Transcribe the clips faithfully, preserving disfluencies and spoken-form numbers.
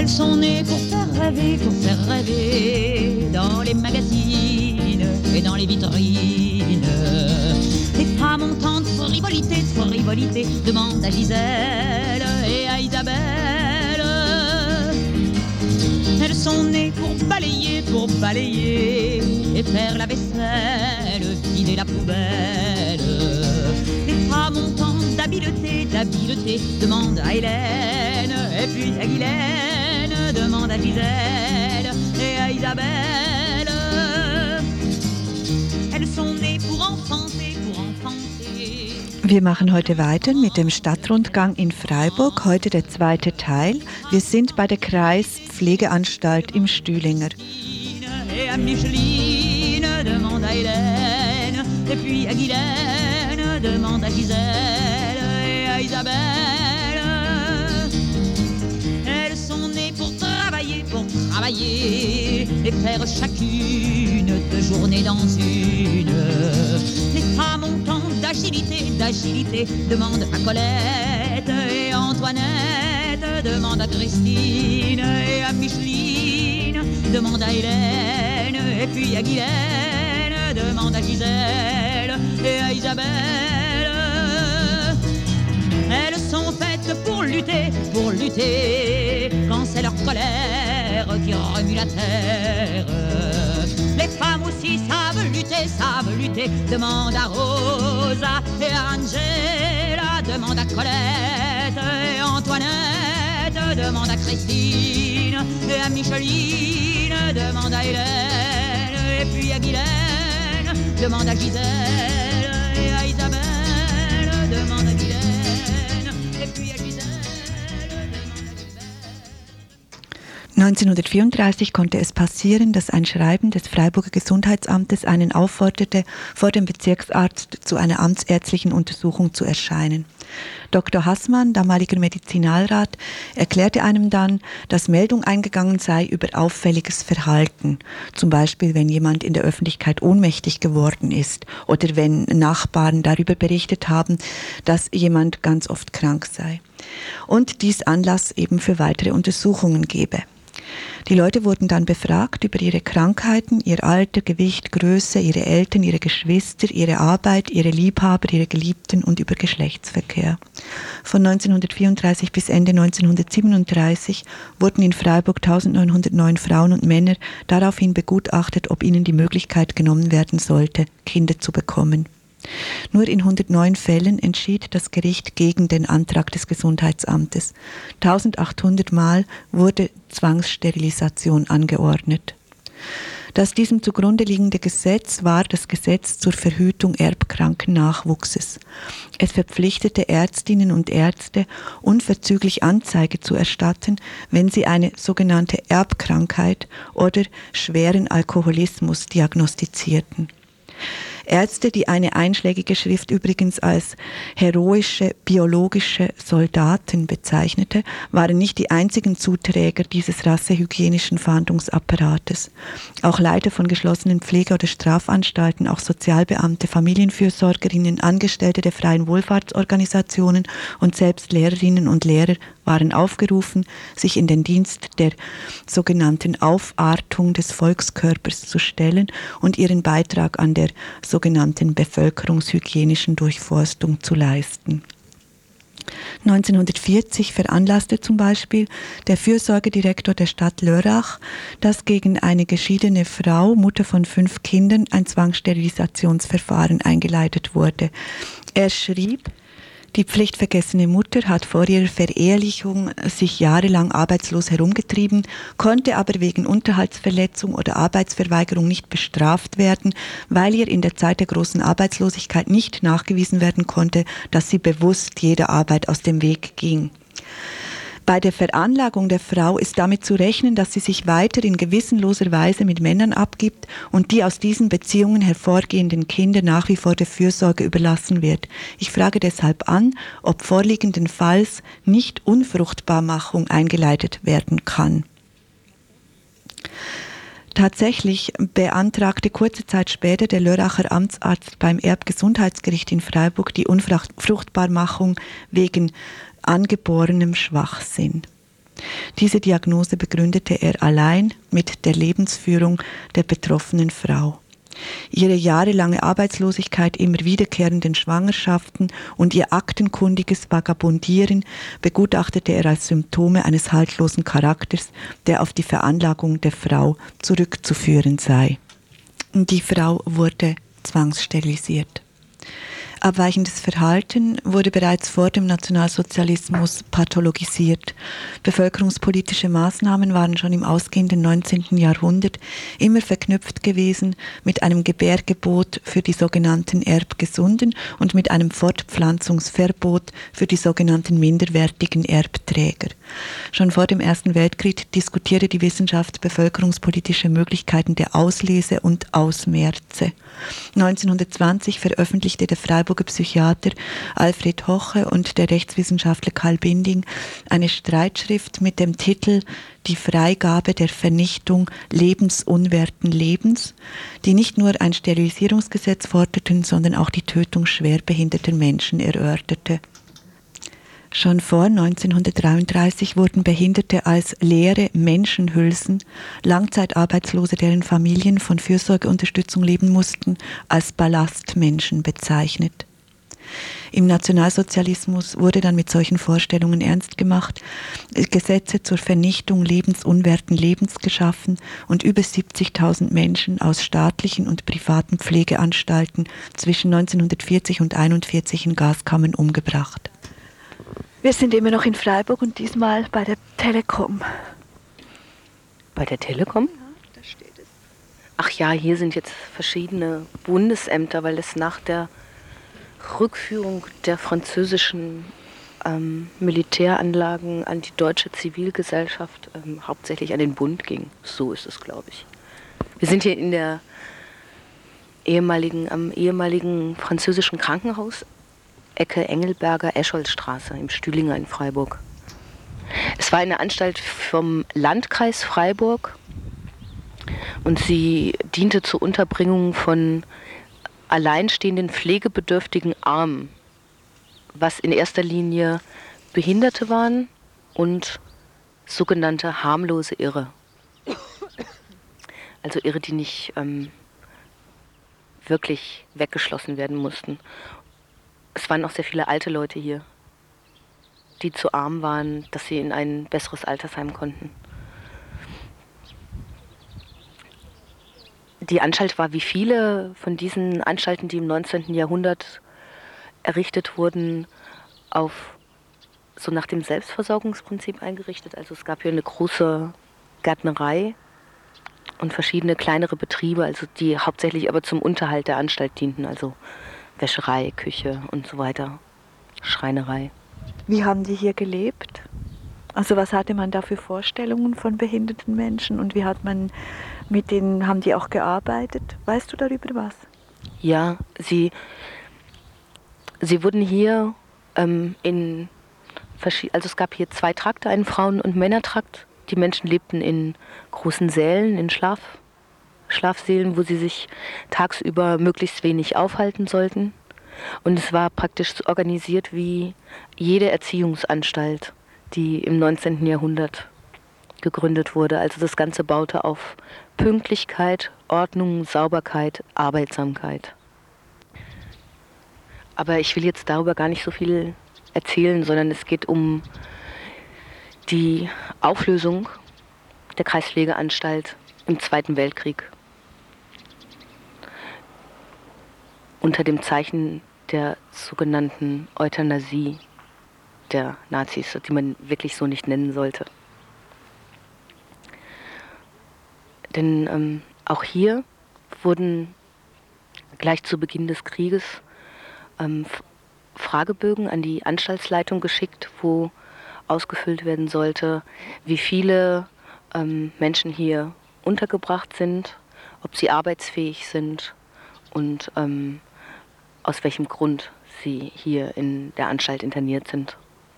Elles sont nées pour faire rêver, pour faire rêver dans les magazines et dans les vitrines. Les femmes ont tant de frivolité, de frivolité, demande à Gisèle et à Isabelle. Elles sont nées pour balayer, pour balayer et faire la vaisselle, vider la poubelle. Les femmes ont tant d'habileté, d'habileté, demande à Hélène et puis à Guylaine, demande à Gisèle et à Isabelle. Elles sont nées pour enfanter, pour enfanter. Wir machen heute weiter mit dem Stadtrundgang in Freiburg, heute der zweite Teil. Wir sind bei der Kreispflegeanstalt im Stühlinger. Et à Micheline, demande à Hélène, et puis à Guylaine, demande à Gisèle et à Isabelle. Elles sont nées pour travailler, pour travailler, et faire chacune deux journées dans une. Les femmes ont tant d'agilité, d'agilité, demande à Colette et Antoinette, demande à Christine et à Micheline, demande à Hélène et puis à Guylaine, demande à Gisèle et à Isabelle. Elles sont faites pour lutter, pour lutter, quand c'est leur colère qui remue la terre. Les femmes aussi savent lutter, savent lutter, demande à Rosa et à Angela, demande à Colette et Antoinette, demande à Christine et à Micheline, demande à Hélène et puis à Guylaine, demande à Gisèle et à Isabelle, demande à Guylaine et puis à Gisèle. neunzehnhundertvierunddreißig konnte es passieren, dass ein Schreiben des Freiburger Gesundheitsamtes einen aufforderte, vor dem Bezirksarzt zu einer amtsärztlichen Untersuchung zu erscheinen. Doktor Haßmann, damaliger Medizinalrat, erklärte einem dann, dass Meldung eingegangen sei über auffälliges Verhalten, zum Beispiel wenn jemand in der Öffentlichkeit ohnmächtig geworden ist oder wenn Nachbarn darüber berichtet haben, dass jemand ganz oft krank sei. Und dies Anlass eben für weitere Untersuchungen gebe. Die Leute wurden dann befragt über ihre Krankheiten, ihr Alter, Gewicht, Größe, ihre Eltern, ihre Geschwister, ihre Arbeit, ihre Liebhaber, ihre Geliebten und über Geschlechtsverkehr. Von neunzehnhundertvierunddreißig bis Ende neunzehnhundertsiebenunddreißig wurden in Freiburg eintausendneunhundertneun Frauen und Männer daraufhin begutachtet, ob ihnen die Möglichkeit genommen werden sollte, Kinder zu bekommen. Nur in hundertneun Fällen entschied das Gericht gegen den Antrag des Gesundheitsamtes. eintausendachthundert Mal wurde Zwangssterilisation angeordnet. Das diesem zugrunde liegende Gesetz war das Gesetz zur Verhütung erbkranken Nachwuchses. Es verpflichtete Ärztinnen und Ärzte, unverzüglich Anzeige zu erstatten, wenn sie eine sogenannte Erbkrankheit oder schweren Alkoholismus diagnostizierten. Ärzte, die eine einschlägige Schrift übrigens als heroische biologische Soldaten bezeichnete, waren nicht die einzigen Zuträger dieses rassehygienischen Fahndungsapparates. Auch Leiter von geschlossenen Pflege- oder Strafanstalten, auch Sozialbeamte, Familienfürsorgerinnen, Angestellte der freien Wohlfahrtsorganisationen und selbst Lehrerinnen und Lehrer waren aufgerufen, sich in den Dienst der sogenannten Aufartung des Volkskörpers zu stellen und ihren Beitrag an der sogenannten bevölkerungshygienischen Durchforstung zu leisten. neunzehnhundertvierzig veranlasste zum Beispiel der Fürsorgedirektor der Stadt Lörrach, dass gegen eine geschiedene Frau, Mutter von fünf Kindern, ein Zwangssterilisationsverfahren eingeleitet wurde. Er schrieb: Die pflichtvergessene Mutter hat vor ihrer Verehelichung sich jahrelang arbeitslos herumgetrieben, konnte aber wegen Unterhaltsverletzung oder Arbeitsverweigerung nicht bestraft werden, weil ihr in der Zeit der großen Arbeitslosigkeit nicht nachgewiesen werden konnte, dass sie bewusst jeder Arbeit aus dem Weg ging. Bei der Veranlagung der Frau ist damit zu rechnen, dass sie sich weiter in gewissenloser Weise mit Männern abgibt und die aus diesen Beziehungen hervorgehenden Kinder nach wie vor der Fürsorge überlassen wird. Ich frage deshalb an, ob vorliegendenfalls nicht Unfruchtbarmachung eingeleitet werden kann. Tatsächlich beantragte kurze Zeit später der Lörracher Amtsarzt beim Erbgesundheitsgericht in Freiburg die Unfruchtbarmachung wegen angeborenem Schwachsinn. Diese Diagnose begründete er allein mit der Lebensführung der betroffenen Frau. Ihre jahrelange Arbeitslosigkeit, immer wiederkehrenden Schwangerschaften und ihr aktenkundiges Vagabundieren begutachtete er als Symptome eines haltlosen Charakters, der auf die Veranlagung der Frau zurückzuführen sei. Die Frau wurde zwangssterilisiert. Abweichendes Verhalten wurde bereits vor dem Nationalsozialismus pathologisiert. Bevölkerungspolitische Maßnahmen waren schon im ausgehenden neunzehnten Jahrhundert immer verknüpft gewesen mit einem Gebärgebot für die sogenannten Erbgesunden und mit einem Fortpflanzungsverbot für die sogenannten minderwertigen Erbträger. Schon vor dem Ersten Weltkrieg diskutierte die Wissenschaft bevölkerungspolitische Möglichkeiten der Auslese und Ausmerze. neunzehnhundertzwanzig veröffentlichte der Freiburger Psychiater Alfred Hoche und der Rechtswissenschaftler Karl Binding eine Streitschrift mit dem Titel Die Freigabe der Vernichtung lebensunwerten Lebens, die nicht nur ein Sterilisierungsgesetz forderten, sondern auch die Tötung schwerbehinderter Menschen erörterte. Schon vor neunzehnhundertdreiunddreißig wurden Behinderte als leere Menschenhülsen, Langzeitarbeitslose, deren Familien von Fürsorgeunterstützung leben mussten, als Ballastmenschen bezeichnet. Im Nationalsozialismus wurde dann mit solchen Vorstellungen ernst gemacht, Gesetze zur Vernichtung lebensunwerten Lebens geschaffen und über siebzigtausend Menschen aus staatlichen und privaten Pflegeanstalten zwischen neunzehnhundertvierzig und einundvierzig in Gaskammern umgebracht. Wir sind immer noch in Freiburg und diesmal bei der Telekom. Bei der Telekom? Ja, da steht es. Ach ja, hier sind jetzt verschiedene Bundesämter, weil es nach der Rückführung der französischen ähm, Militäranlagen an die deutsche Zivilgesellschaft ähm, hauptsächlich an den Bund ging. So ist es, glaube ich. Wir sind hier in der ehemaligen, am ehemaligen französischen Krankenhaus, Ecke Engelberger Escholzstraße im Stühlinger in Freiburg. Es war eine Anstalt vom Landkreis Freiburg und sie diente zur Unterbringung von alleinstehenden pflegebedürftigen Armen, was in erster Linie Behinderte waren und sogenannte harmlose Irre. Also Irre, die nicht ähm, wirklich weggeschlossen werden mussten. Es waren auch sehr viele alte Leute hier, die zu arm waren, dass sie in ein besseres Altersheim konnten. Die Anstalt war wie viele von diesen Anstalten, die im neunzehnten Jahrhundert errichtet wurden, auf so nach dem Selbstversorgungsprinzip eingerichtet. Also es gab hier eine große Gärtnerei und verschiedene kleinere Betriebe, also die hauptsächlich aber zum Unterhalt der Anstalt dienten, also Wäscherei, Küche und so weiter, Schreinerei. Wie haben die hier gelebt? Also was hatte man da für Vorstellungen von behinderten Menschen und wie hat man mit denen, haben die auch gearbeitet? Weißt du darüber was? Ja, sie, sie wurden hier ähm, in verschiedenen, also es gab hier zwei Trakte, einen Frauen- und Männertrakt. Die Menschen lebten in großen Sälen, in Schlaf. Schlafsälen, wo sie sich tagsüber möglichst wenig aufhalten sollten. Und es war praktisch organisiert wie jede Erziehungsanstalt, die im neunzehnten Jahrhundert gegründet wurde. Also das Ganze baute auf Pünktlichkeit, Ordnung, Sauberkeit, Arbeitsamkeit. Aber ich will jetzt darüber gar nicht so viel erzählen, sondern es geht um die Auflösung der Kreispflegeanstalt im Zweiten Weltkrieg. Unter dem Zeichen der sogenannten Euthanasie der Nazis, die man wirklich so nicht nennen sollte. Denn ähm, auch hier wurden gleich zu Beginn des Krieges ähm, Fragebögen an die Anstaltsleitung geschickt, wo ausgefüllt werden sollte, wie viele ähm, Menschen hier untergebracht sind, ob sie arbeitsfähig sind und ähm, aus welchem Grund sie hier in der Anstalt interniert sind.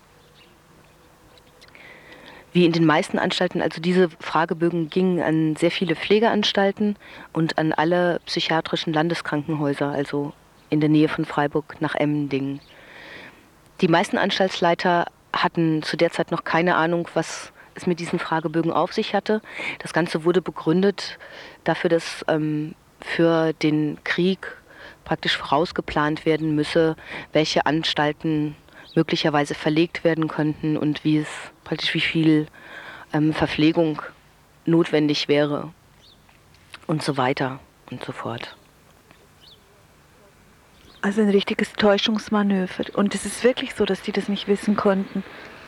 Wie in den meisten Anstalten, also diese Fragebögen gingen an sehr viele Pflegeanstalten und an alle psychiatrischen Landeskrankenhäuser, also in der Nähe von Freiburg nach Emmendingen. Die meisten Anstaltsleiter hatten zu der Zeit noch keine Ahnung, was es mit diesen Fragebögen auf sich hatte. Das Ganze wurde begründet dafür, dass ähm, für den Krieg praktisch vorausgeplant werden müsse, welche Anstalten möglicherweise verlegt werden könnten und wie es praktisch wie viel ähm, Verpflegung notwendig wäre und so weiter und so fort. Also ein richtiges Täuschungsmanöver. Und es ist wirklich so, dass die das nicht wissen konnten?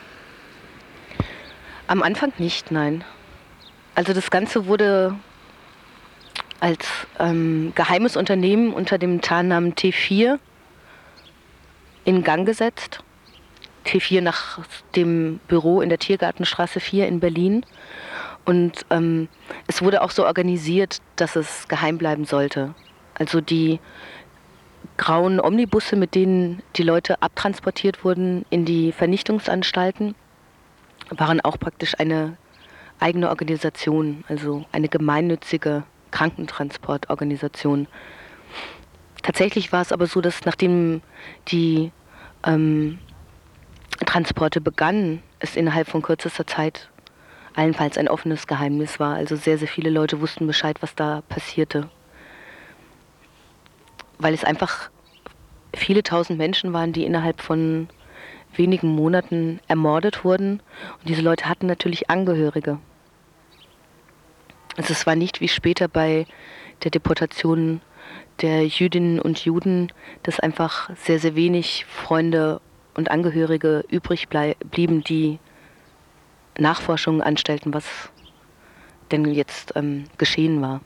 Am Anfang nicht, nein. Also das Ganze wurde als ähm, geheimes Unternehmen unter dem Tarnnamen T vier in Gang gesetzt. T vier nach dem Büro in der Tiergartenstraße vier in Berlin. Und ähm, es wurde auch so organisiert, dass es geheim bleiben sollte. Also die grauen Omnibusse, mit denen die Leute abtransportiert wurden in die Vernichtungsanstalten, waren auch praktisch eine eigene Organisation, also eine gemeinnützige Krankentransportorganisation. Tatsächlich war es aber so, dass nachdem die ähm, Transporte begannen, es innerhalb von kürzester Zeit allenfalls ein offenes Geheimnis war. Also sehr, sehr viele Leute wussten Bescheid, was da passierte. Weil es einfach viele tausend Menschen waren, die innerhalb von wenigen Monaten ermordet wurden. Und diese Leute hatten natürlich Angehörige. Also es war nicht wie später bei der Deportation der Jüdinnen und Juden, dass einfach sehr, sehr wenig Freunde und Angehörige übrig blieben, die Nachforschungen anstellten, was denn jetzt ähm, geschehen war.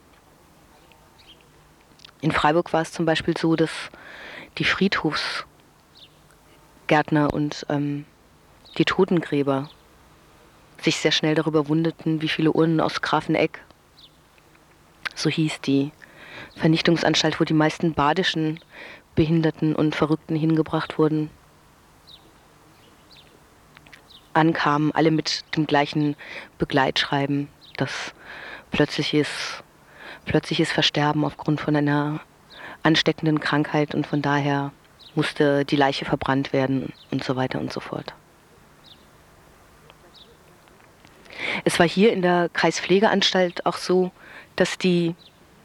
In Freiburg war es zum Beispiel so, dass die Friedhofsgärtner und ähm, die Totengräber sich sehr schnell darüber wunderten, wie viele Urnen aus Grafenegg, so hieß die Vernichtungsanstalt, wo die meisten badischen Behinderten und Verrückten hingebracht wurden, ankamen, alle mit dem gleichen Begleitschreiben, das plötzliches, plötzliches Versterben aufgrund von einer ansteckenden Krankheit und von daher musste die Leiche verbrannt werden und so weiter und so fort. Es war hier in der Kreispflegeanstalt auch so, dass die,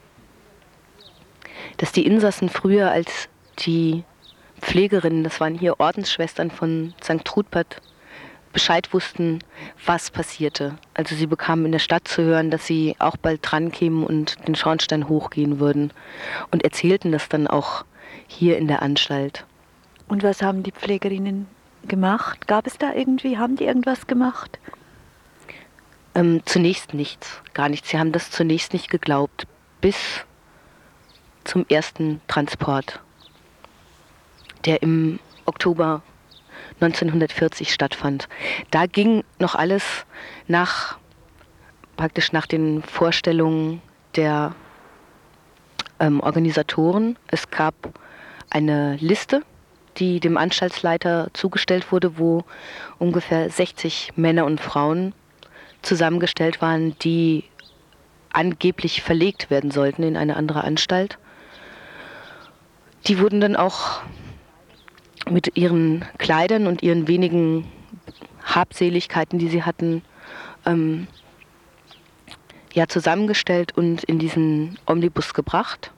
dass die Insassen früher als die Pflegerinnen, das waren hier Ordensschwestern von Sankt Trudpert, Bescheid wussten, was passierte. Also sie bekamen in der Stadt zu hören, dass sie auch bald dran kämen und den Schornstein hochgehen würden und erzählten das dann auch hier in der Anstalt. Und was haben die Pflegerinnen gemacht? Gab es da irgendwie, haben die irgendwas gemacht? Ähm, zunächst nichts, gar nichts. Sie haben das zunächst nicht geglaubt, bis zum ersten Transport, der im Oktober neunzehnhundertvierzig stattfand. Da ging noch alles nach, praktisch nach den Vorstellungen der ähm, Organisatoren. Es gab eine Liste, die dem Anstaltsleiter zugestellt wurde, wo ungefähr sechzig Männer und Frauen zusammengestellt waren, die angeblich verlegt werden sollten in eine andere Anstalt. Die wurden dann auch mit ihren Kleidern und ihren wenigen Habseligkeiten, die sie hatten, ähm, ja, zusammengestellt und in diesen Omnibus gebracht.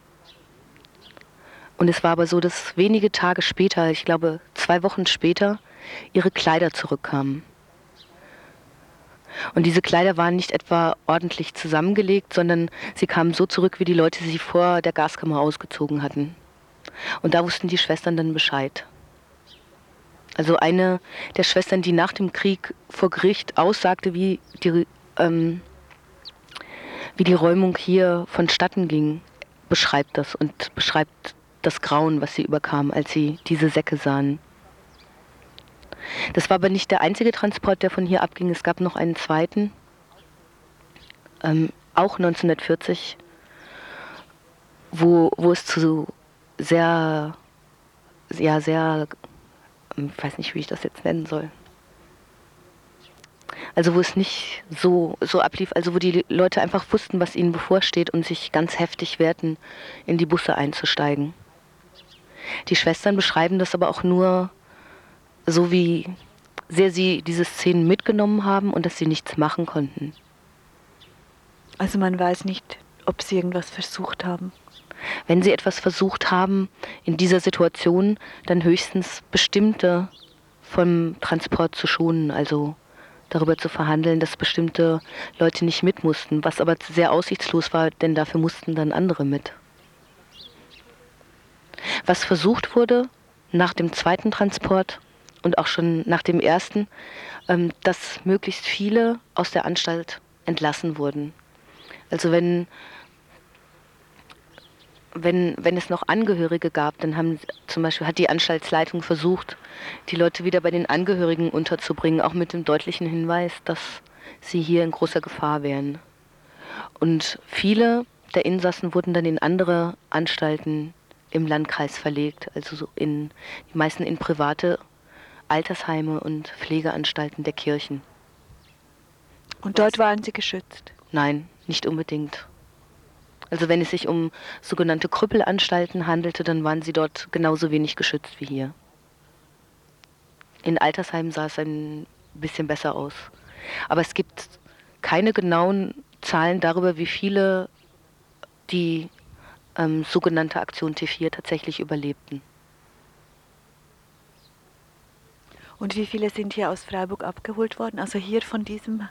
Und es war aber so, dass wenige Tage später, ich glaube zwei Wochen später, ihre Kleider zurückkamen. Und diese Kleider waren nicht etwa ordentlich zusammengelegt, sondern sie kamen so zurück, wie die Leute sie vor der Gaskammer ausgezogen hatten. Und da wussten die Schwestern dann Bescheid. Also eine der Schwestern, die nach dem Krieg vor Gericht aussagte, wie die, ähm, wie die Räumung hier vonstatten ging, beschreibt das und beschreibt das Grauen, was sie überkam, als sie diese Säcke sahen. Das war aber nicht der einzige Transport, der von hier abging. Es gab noch einen zweiten, ähm, auch neunzehnhundertvierzig, wo, wo es zu sehr, ja, sehr, ich weiß nicht, wie ich das jetzt nennen soll. Also wo es nicht so, so ablief, also wo die Leute einfach wussten, was ihnen bevorsteht und sich ganz heftig wehrten, in die Busse einzusteigen. Die Schwestern beschreiben das aber auch nur so, wie sehr sie diese Szenen mitgenommen haben und dass sie nichts machen konnten. Also man weiß nicht, ob sie irgendwas versucht haben. Wenn sie etwas versucht haben in dieser Situation, dann höchstens bestimmte vom Transport zu schonen, also darüber zu verhandeln, dass bestimmte Leute nicht mit mussten, was aber sehr aussichtslos war, denn dafür mussten dann andere mit. Was versucht wurde nach dem zweiten Transport und auch schon nach dem ersten, ähm, dass möglichst viele aus der Anstalt entlassen wurden. Also wenn, wenn, wenn es noch Angehörige gab, dann haben zum Beispiel hat die Anstaltsleitung versucht, die Leute wieder bei den Angehörigen unterzubringen, auch mit dem deutlichen Hinweis, dass sie hier in großer Gefahr wären. Und viele der Insassen wurden dann in andere Anstalten im Landkreis verlegt, also so in, die meisten in private Altersheime und Pflegeanstalten der Kirchen. Und dort waren sie geschützt? Nein, nicht unbedingt. Also wenn es sich um sogenannte Krüppelanstalten handelte, dann waren sie dort genauso wenig geschützt wie hier. In Altersheimen sah es ein bisschen besser aus. Aber es gibt keine genauen Zahlen darüber, wie viele die ähm, sogenannte Aktion T vier tatsächlich überlebten. Und wie viele sind hier aus Freiburg abgeholt worden? Also hier von diesem?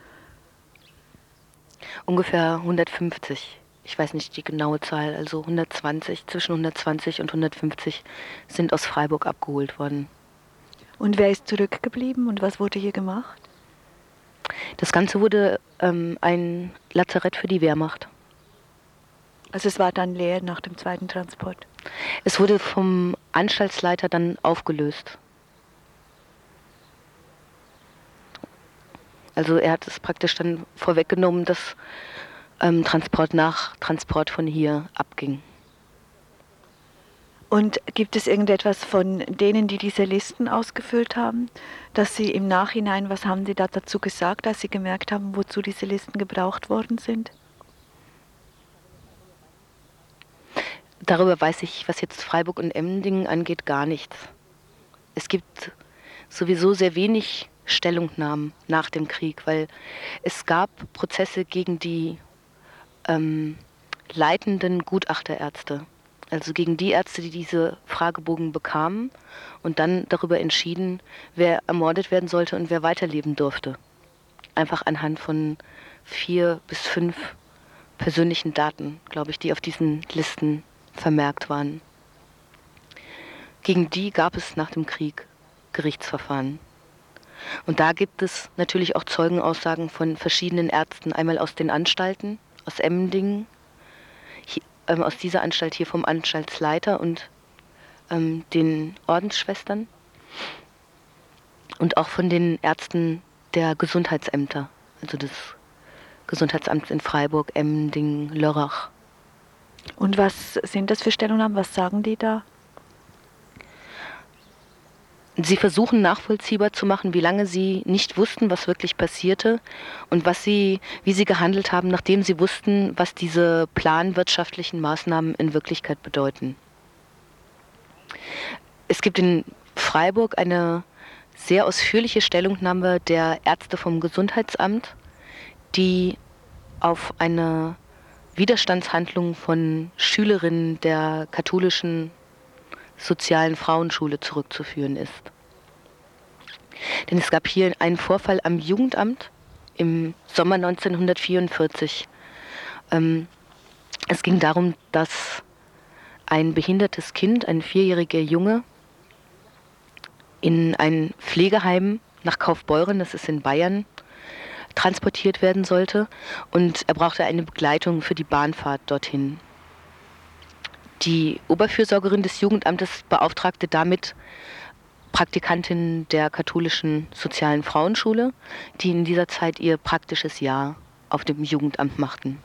Ungefähr hundertfünfzig. Ich weiß nicht die genaue Zahl, also hundertzwanzig, zwischen hundertzwanzig und hundertfünfzig sind aus Freiburg abgeholt worden. Und wer ist zurückgeblieben und was wurde hier gemacht? Das Ganze wurde ähm, ein Lazarett für die Wehrmacht. Also es war dann leer nach dem zweiten Transport? Es wurde vom Anstaltsleiter dann aufgelöst. Also er hat es praktisch dann vorweggenommen, dass ähm, Transport nach Transport von hier abging. Und gibt es irgendetwas von denen, die diese Listen ausgefüllt haben, dass sie im Nachhinein, was haben sie da dazu gesagt, als sie gemerkt haben, wozu diese Listen gebraucht worden sind? Darüber weiß ich, was jetzt Freiburg und Emmendingen angeht, gar nichts. Es gibt sowieso sehr wenig Stellungnahmen nach dem Krieg, weil es gab Prozesse gegen die ähm, leitenden Gutachterärzte, also gegen die Ärzte, die diese Fragebogen bekamen und dann darüber entschieden, wer ermordet werden sollte und wer weiterleben durfte. Einfach anhand von vier bis fünf persönlichen Daten, glaube ich, die auf diesen Listen vermerkt waren. Gegen die gab es nach dem Krieg Gerichtsverfahren. Und da gibt es natürlich auch Zeugenaussagen von verschiedenen Ärzten, einmal aus den Anstalten, aus Emmendingen, hier, ähm, aus dieser Anstalt hier vom Anstaltsleiter und ähm, den Ordensschwestern und auch von den Ärzten der Gesundheitsämter, also des Gesundheitsamts in Freiburg, Emmendingen, Lörrach. Und was sind das für Stellungnahmen? Was sagen die da? Sie versuchen nachvollziehbar zu machen, wie lange sie nicht wussten, was wirklich passierte und was sie, wie sie gehandelt haben, nachdem sie wussten, was diese planwirtschaftlichen Maßnahmen in Wirklichkeit bedeuten. Es gibt in Freiburg eine sehr ausführliche Stellungnahme der Ärzte vom Gesundheitsamt, die auf eine Widerstandshandlung von Schülerinnen der katholischen sozialen Frauenschule zurückzuführen ist. Denn es gab hier einen Vorfall am Jugendamt im Sommer neunzehnhundertvierundvierzig. Ähm, es ging darum, dass ein behindertes Kind, ein vierjähriger Junge, in ein Pflegeheim nach Kaufbeuren, das ist in Bayern, transportiert werden sollte und er brauchte eine Begleitung für die Bahnfahrt dorthin. Die Oberfürsorgerin des Jugendamtes beauftragte damit Praktikantinnen der katholischen sozialen Frauenschule, die in dieser Zeit ihr praktisches Jahr auf dem Jugendamt machten.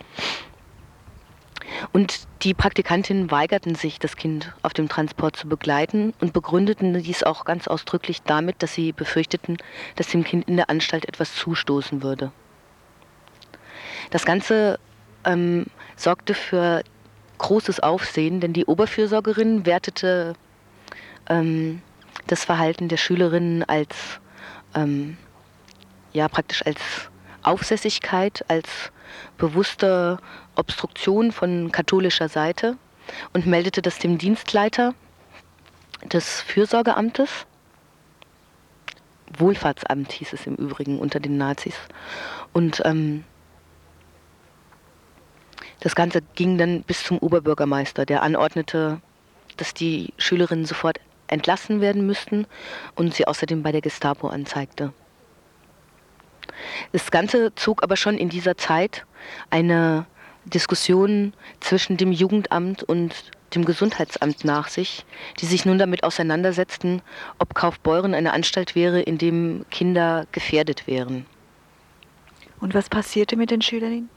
Und die Praktikantinnen weigerten sich, das Kind auf dem Transport zu begleiten und begründeten dies auch ganz ausdrücklich damit, dass sie befürchteten, dass dem Kind in der Anstalt etwas zustoßen würde. Das Ganze ähm, sorgte für großes Aufsehen, denn die Oberfürsorgerin wertete ähm, das Verhalten der Schülerinnen als ähm, ja praktisch als Aufsässigkeit, als bewusste Obstruktion von katholischer Seite und meldete das dem Dienstleiter des Fürsorgeamtes. Wohlfahrtsamt hieß es im Übrigen unter den Nazis. Und ähm, das Ganze ging dann bis zum Oberbürgermeister, der anordnete, dass die Schülerinnen sofort entlassen werden müssten und sie außerdem bei der Gestapo anzeigte. Das Ganze zog aber schon in dieser Zeit eine Diskussion zwischen dem Jugendamt und dem Gesundheitsamt nach sich, die sich nun damit auseinandersetzten, ob Kaufbeuren eine Anstalt wäre, in dem Kinder gefährdet wären. Und was passierte mit den Schülerinnen?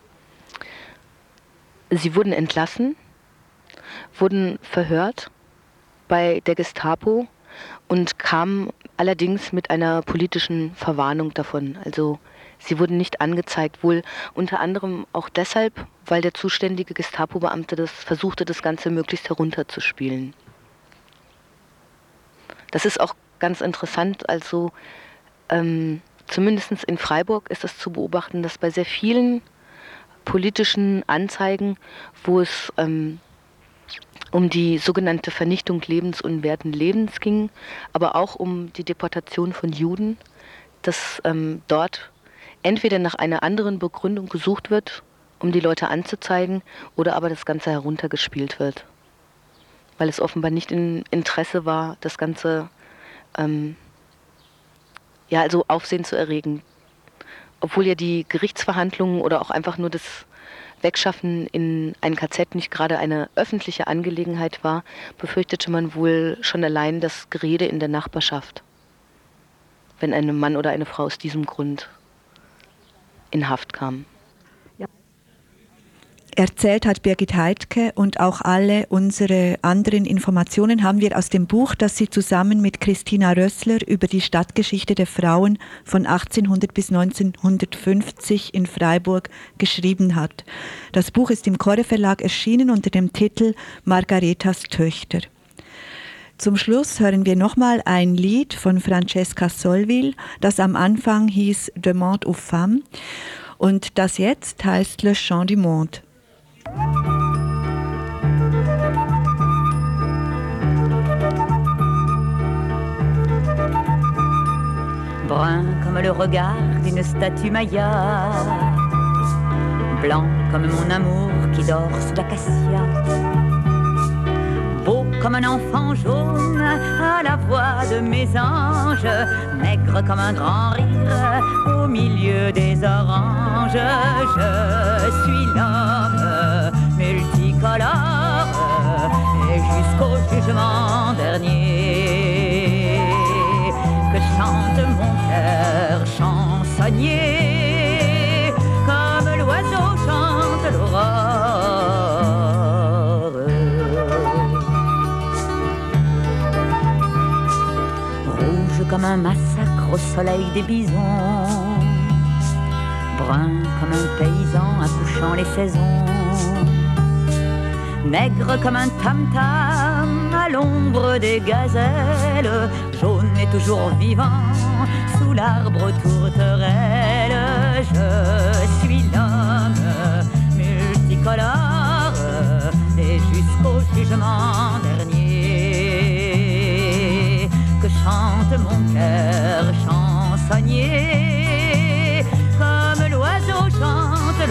Sie wurden entlassen, wurden verhört bei der Gestapo und kamen allerdings mit einer politischen Verwarnung davon. Also sie wurden nicht angezeigt, wohl unter anderem auch deshalb, weil der zuständige Gestapo-Beamte das versuchte, das Ganze möglichst herunterzuspielen. Das ist auch ganz interessant, also ähm, zumindest in Freiburg ist es zu beobachten, dass bei sehr vielen politischen Anzeigen, wo es ähm, um die sogenannte Vernichtung lebensunwerten Lebens ging, aber auch um die Deportation von Juden, dass ähm, dort entweder nach einer anderen Begründung gesucht wird, um die Leute anzuzeigen, oder aber das Ganze heruntergespielt wird. Weil es offenbar nicht in Interesse war, das Ganze ähm, ja, also Aufsehen zu erregen. Obwohl ja die Gerichtsverhandlungen oder auch einfach nur das Wegschaffen in ein K Z nicht gerade eine öffentliche Angelegenheit war, befürchtete man wohl schon allein das Gerede in der Nachbarschaft, wenn ein Mann oder eine Frau aus diesem Grund in Haft kam. Erzählt hat Birgit Heidtke, und auch alle unsere anderen Informationen haben wir aus dem Buch, das sie zusammen mit Christina Rössler über die Stadtgeschichte der Frauen von achtzehnhundert bis neunzehnhundertfünfzig in Freiburg geschrieben hat. Das Buch ist im Corre Verlag erschienen unter dem Titel Margaretas Töchter. Zum Schluss hören wir nochmal ein Lied von Francesca Solvil, das am Anfang hieß Demande aux femmes und das jetzt heißt Le Chant du Monde. Brun comme le regard d'une statue maya, blanc comme mon amour qui dort sous l'acacia, beau comme un enfant jaune à la voix de mes anges, maigre comme un grand rire au milieu des oranges. Je suis l'homme multicolore et jusqu'au jugement dernier que chante mon cœur chansonnier comme l'oiseau chante l'aurore. Rouge comme un massacre au soleil des bisons, brun comme un paysan accouchant les saisons, maigre comme un tam-tam à l'ombre des gazelles, jaune et toujours vivant sous l'arbre tourterelle. Je suis l'homme multicolore et jusqu'au jugement dernier que chante mon cœur chansonnier comme l'oiseau chante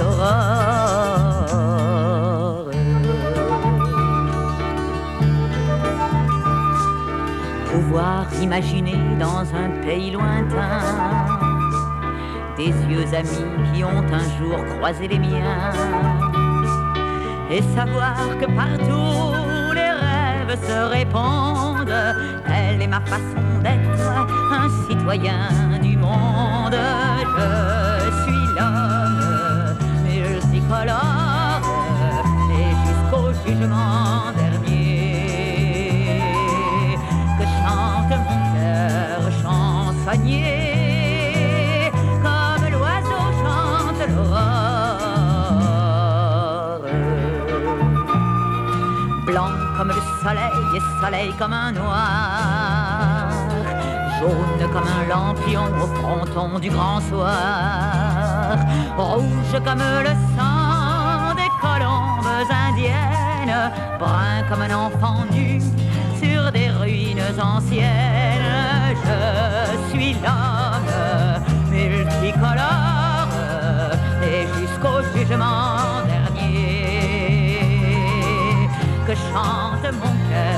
l'aurore. Pouvoir imaginer dans un pays lointain des yeux amis qui ont un jour croisé les miens et savoir que partout les rêves se répondent. Telle est ma façon d'être un citoyen du monde. Je suis l'homme multicolore et jusqu'au jugement dernier que chante mon cœur chansonnier comme l'oiseau chante l'aurore. Blanc comme le soleil et soleil comme un noir, jaune comme un lampion au fronton du grand soir, rouge comme le sang des colombes indiennes, brun comme un enfant nu sur des ruines anciennes. Je suis l'homme multicolore et jusqu'au jugement dernier que chante mon cœur